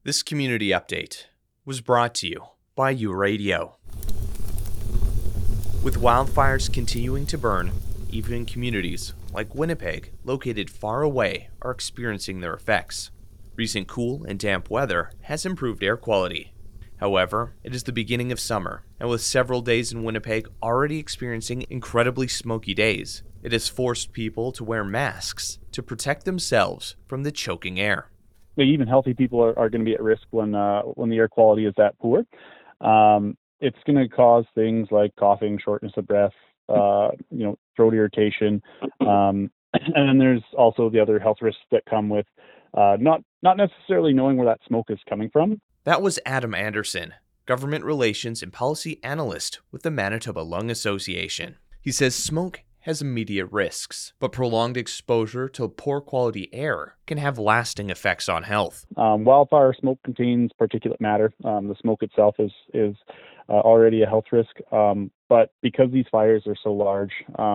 This community update was brought to you by U-Radio. With wildfires continuing to burn, even communities like Winnipeg, located far away, are experiencing their effects. Recent cool and damp weather has improved air quality. However, it is the beginning of summer, and with several days in Winnipeg already experiencing incredibly smoky days, it has forced people to wear masks to protect themselves from the choking air. Even healthy people are going to be at risk when the air quality is that poor. It's going to cause things like coughing, shortness of breath, throat irritation, and then there's also the other health risks that come with not necessarily knowing where that smoke is coming from. That was Adam Anderson, Government Relations and Policy Analyst with the Manitoba Lung Association. He says smoke has immediate risks, but prolonged exposure to poor quality air can have lasting effects on health. Wildfire smoke contains particulate matter. The smoke itself is already a health risk, but because these fires are so large,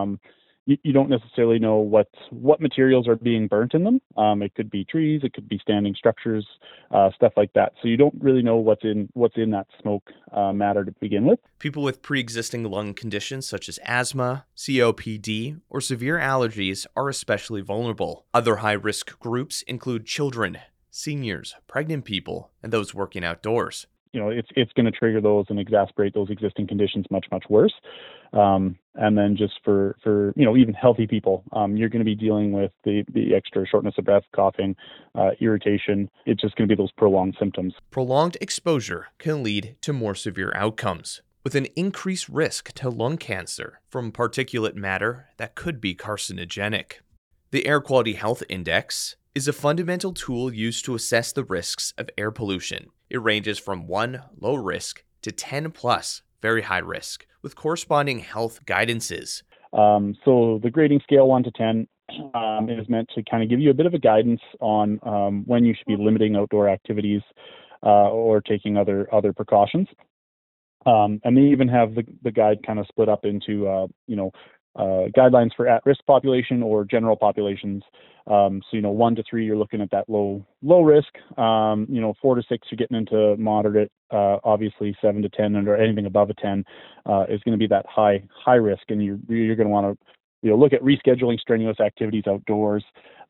you don't necessarily know what materials are being burnt in them. It could be trees, it could be standing structures, stuff like that. So you don't really know what's in that smoke matter to begin with. People with pre-existing lung conditions such as asthma, COPD, or severe allergies are especially vulnerable. Other high-risk groups include children, seniors, pregnant people, and those working outdoors. It's going to trigger those and exacerbate those existing conditions much worse. And then just for even healthy people, you're going to be dealing with the extra shortness of breath, coughing, irritation. It's just going to be those prolonged symptoms. Prolonged exposure can lead to more severe outcomes, with an increased risk to lung cancer from particulate matter that could be carcinogenic. The Air Quality Health Index is a fundamental tool used to assess the risks of air pollution. It ranges from 1, low risk, to 10 plus, very high risk, with corresponding health guidances. So the grading scale 1 to 10 is meant to kind of give you a bit of a guidance on when you should be limiting outdoor activities or taking other precautions. And they even have the guide kind of split up into guidelines for at-risk population or general populations. 1 to 3, you're looking at that low risk. 4 to 6, you're getting into moderate. Obviously, 7 to 10 or anything above a 10 is going to be that high risk, and you're going to want to look at rescheduling strenuous activities outdoors.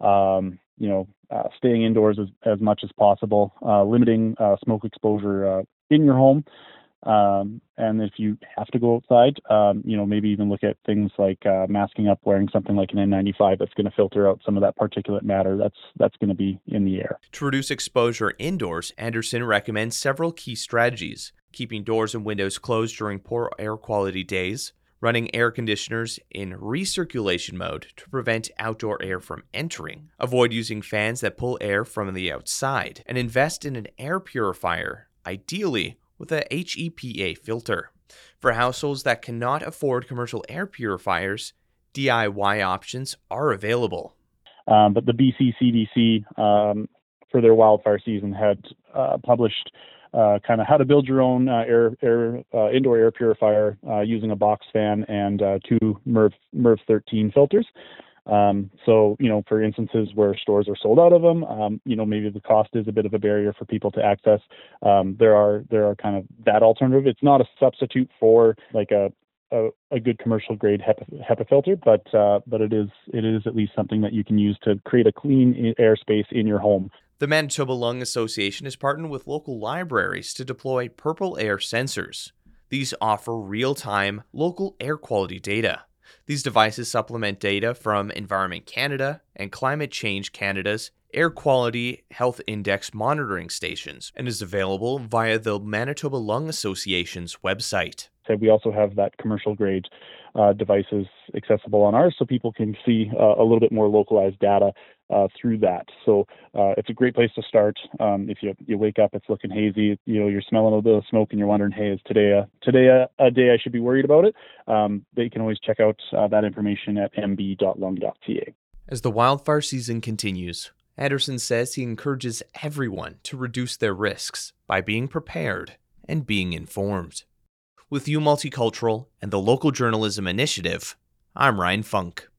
Staying indoors as much as possible, limiting smoke exposure in your home. And if you have to go outside, maybe even look at things like masking up, wearing something like an N95 that's going to filter out some of that particulate matter that's going to be in the air. To reduce exposure indoors, Anderson recommends several key strategies: keeping doors and windows closed during poor air quality days, running air conditioners in recirculation mode to prevent outdoor air from entering, avoid using fans that pull air from the outside, and invest in an air purifier, ideally with a HEPA filter. For households that cannot afford commercial air purifiers, DIY options are available. But the BC CDC, for their wildfire season, had published kind of how to build your own indoor air purifier using a box fan and 2 MERV 13 filters. For instances where stores are sold out of them, maybe the cost is a bit of a barrier for people to access. There are kind of that alternative. It's not a substitute for like a good commercial grade HEPA filter, but it is at least something that you can use to create a clean airspace in your home. The Manitoba Lung Association has partnered with local libraries to deploy Purple Air sensors. These offer real-time local air quality data. These devices supplement data from Environment Canada and Climate Change Canada's Air Quality Health Index monitoring stations and is available via the Manitoba Lung Association's website. So we also have that commercial grade devices accessible on ours, so people can see a little bit more localized data through that. So it's a great place to start. If you wake up, it's looking hazy, you're smelling a bit of smoke, and you're wondering, hey, is today a day I should be worried about it? They can always check out that information at mb.lung.ca. As the wildfire season continues, Anderson says he encourages everyone to reduce their risks by being prepared and being informed. With U Multicultural and the Local Journalism Initiative, I'm Ryan Funk.